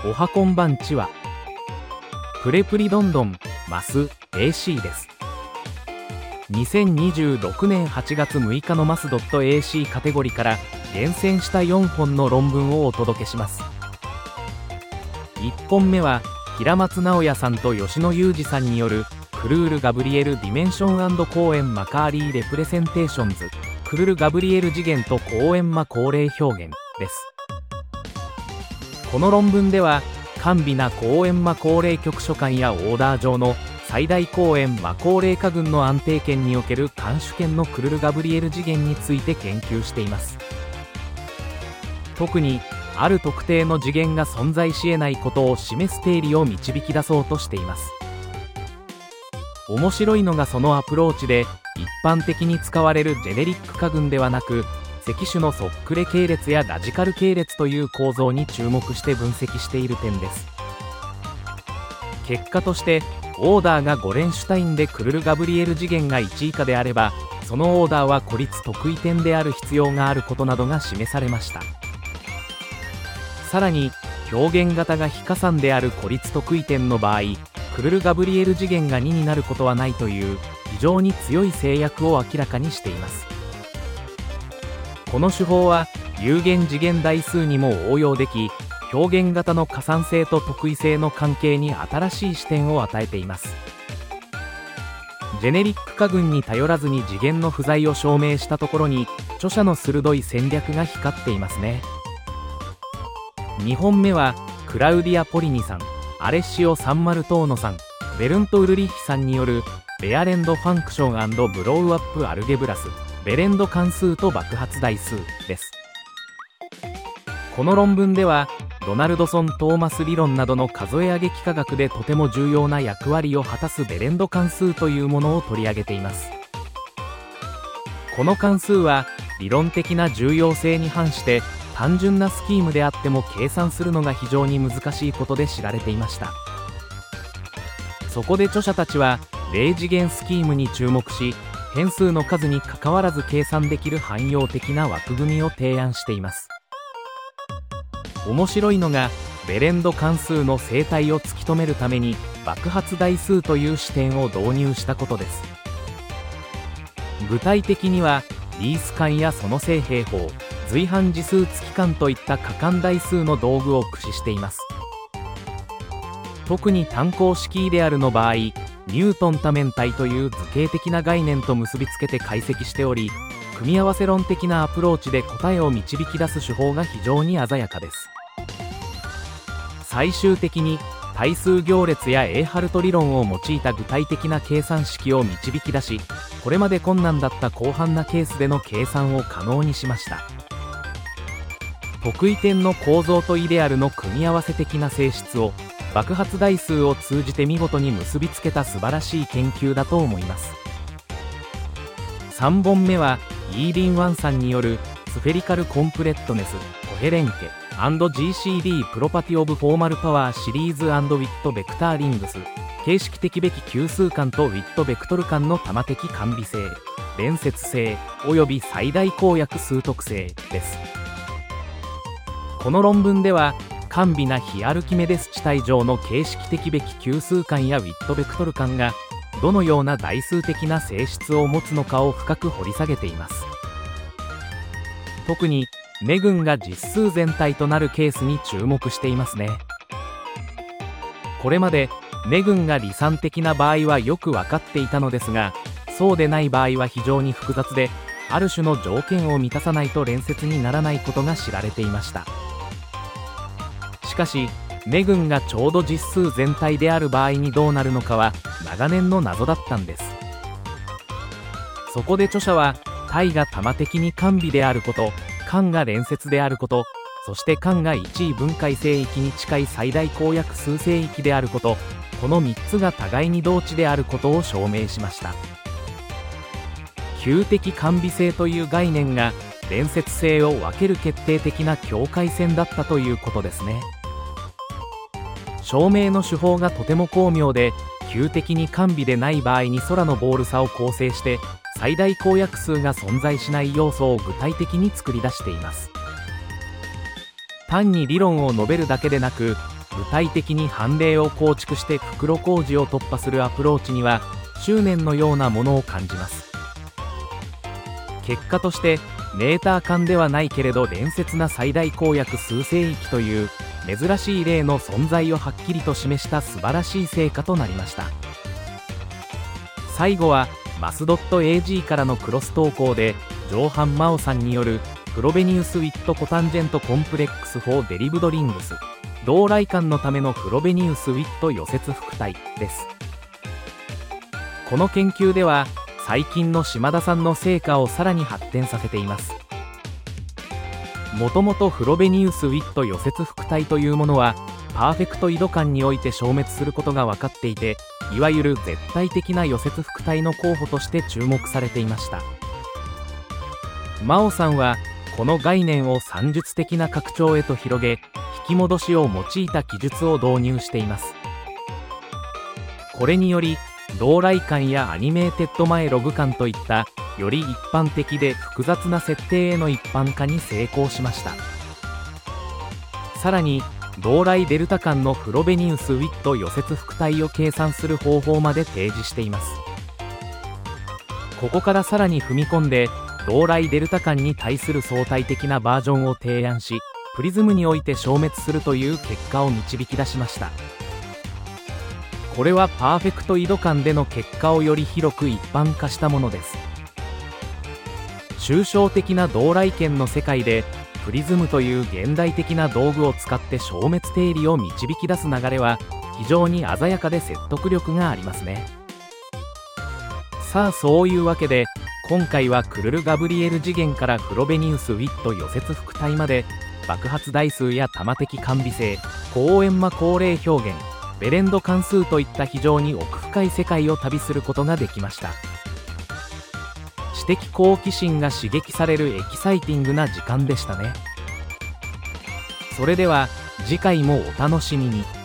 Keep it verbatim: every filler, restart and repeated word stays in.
おはこんばんちは。プレプリどんどんマス エーシー です。にせんにじゅうろくねんはちがつむいかのマス .ac カテゴリーから厳選したよんほんの論文をお届けします。いっぽんめは平松直也さんと吉野裕二さんによるクルール・ガブリエル・ディメンション&公演マカーリー・レプレゼンテーションズクルル・ガブリエル次元と公演マ恒例表現です。この論文では甘美な公演マ恒例局所管やオーダー上の最大公演マ恒例下群の安定権における監守権のクルル・ガブリエル次元について研究しています。特にある特定の次元が存在し得ないことを示す定理を導き出そうとしています。面白いのがそのアプローチで一般的に使われるジェネリック下群ではなく積種のソックレ系列やラジカル系列という構造に注目して分析している点です。結果としてオーダーがゴレンシュタインでクルル・ガブリエル次元がいち以下であればそのオーダーは孤立特異点である必要があることなどが示されました。さらに表現型が非加算である孤立特異点の場合クルル・ガブリエル次元がにになることはないという非常に強い制約を明らかにしています。この手法は有限次元代数にも応用でき表現型の加算性と特異性の関係に新しい視点を与えています。ジェネリック下群に頼らずに次元の不在を証明したところに著者の鋭い戦略が光っていますね。にほんめはクラウディア・ポリニさん、アレッシオ・サンマルトーノさん、ベルント・ウルリッヒさんによるベアレンド・ファンクション&ブローアップ・アルゲブラスベレンド関数と爆発代数です。この論文ではドナルドソン・トーマス理論などの数え上げ幾何学でとても重要な役割を果たすベレンド関数というものを取り上げています。この関数は理論的な重要性に反して単純なスキームであっても計算するのが非常に難しいことで知られていました。そこで著者たちは零次元スキームに注目し変数の数にかかわらず計算できる汎用的な枠組みを提案しています。面白いのがベレンド関数の生態を突き止めるために爆発代数という視点を導入したことです。具体的にはリース間やその正平方随伴次数付間といった可感代数の道具を駆使しています。特に単項式イデアルの場合ニュートン多面体という図形的な概念と結びつけて解析しており組み合わせ論的なアプローチで答えを導き出す手法が非常に鮮やかです。最終的に対数行列やエーハルト理論を用いた具体的な計算式を導き出しこれまで困難だった広範なケースでの計算を可能にしました。特異点の構造とイデアルの組み合わせ的な性質を爆発代数を通じて見事に結びつけた素晴らしい研究だと思います。さんぼんめはイーリン・ワンさんによるスフェリカル・コンプレットネス・コヘレンケ &ジーシーディー プロパティオブ・フォーマルパワーシリーズ&ウィット・ベクターリングス形式的べき級数間とウィット・ベクトル間の多摩的甘美性連接性および最大公約数特性です。この論文では甘美な非アルキメデス地帯上の形式的べき級数間やウィットベクトル間がどのような代数的な性質を持つのかを深く掘り下げています。特に目群が実数全体となるケースに注目していますね。これまで目群が離散的な場合はよく分かっていたのですがそうでない場合は非常に複雑である種の条件を満たさないと連接にならないことが知られていました。しかし目群がちょうど実数全体である場合にどうなるのかは長年の謎だったんです。そこで著者は体が多摩的に甘美であること間が連接であることそして間が一位分解性域に近い最大公約数性域であることこのみっつが互いに同値であることを証明しました。級的甘美性という概念が連接性を分ける決定的な境界線だったということですね。証明の手法がとても巧妙で級的に甘美でない場合に空のボール差を構成して最大公約数が存在しない要素を具体的に作り出しています。単に理論を述べるだけでなく具体的に判例を構築して袋小路を突破するアプローチには執念のようなものを感じます。結果としてメーター間ではないけれど連接な最大公約数聖域という珍しい例の存在をはっきりと示した素晴らしい成果となりました。最後はマスドット エージー からのクロス投稿でジョーハン・マオさんによるフロベニウス・ウィット・コタンジェント・コンプレックス・フォー・デリブド・リングス同来間のためのフロベニウス・ウィット予接副体です。この研究では最近の島田さんの成果をさらに発展させています。もともとフロベニウス・ウィット予接副体というものはパーフェクト緯度間において消滅することが分かっていて、いわゆる絶対的な予接副体の候補として注目されていました。マオさんはこの概念を算術的な拡張へと広げ、引き戻しを用いた記述を導入しています。これにより同来間やアニメーテッド前ログ間といったより一般的で複雑な設定への一般化に成功しました。さらに同来デルタ間のフロベニウス・ウィット予接副体を計算する方法まで提示しています。ここからさらに踏み込んで同来デルタ間に対する相対的なバージョンを提案し、プリズムにおいて消滅するという結果を導き出しました。これはパーフェクト緯度間での結果をより広く一般化したものです。抽象的な同来圏の世界でプリズムという現代的な道具を使って消滅定理を導き出す流れは非常に鮮やかで説得力がありますね。さあそういうわけで今回はクルル・ガブリエル次元からフロベニウス・ウィット予接副体まで爆発台数や多摩的間微性、高円満高齢表現、ベレンド関数といった非常に奥深い世界を旅することができました。知的好奇心が刺激されるエキサイティングな時間でしたね。それでは次回もお楽しみに。